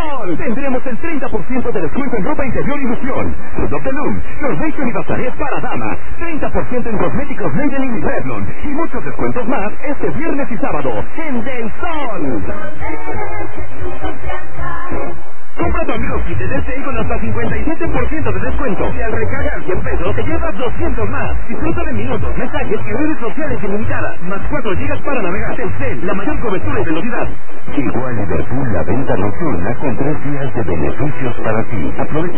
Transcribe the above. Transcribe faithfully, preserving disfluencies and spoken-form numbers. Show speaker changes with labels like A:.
A: Sol. Tendremos el treinta por ciento de descuento en ropa interior y loción. Club de Loom, los veinte aniversarios para damas, treinta por ciento en cosméticos Maybelline y Revlon y muchos descuentos más este viernes y sábado en Del Sol. Compra tu amigo kit de D C con hasta cincuenta y siete por ciento de descuento y al recargar cien pesos te llevas doscientos más. Disfruta de minutos, mensajes y redes sociales ilimitadas, más cuatro gigas para navegar. Telcel, la mayor cobertura y velocidad.
B: Llegó a Liverpool la venta nocturna con tres días de beneficios para ti. Aprovecha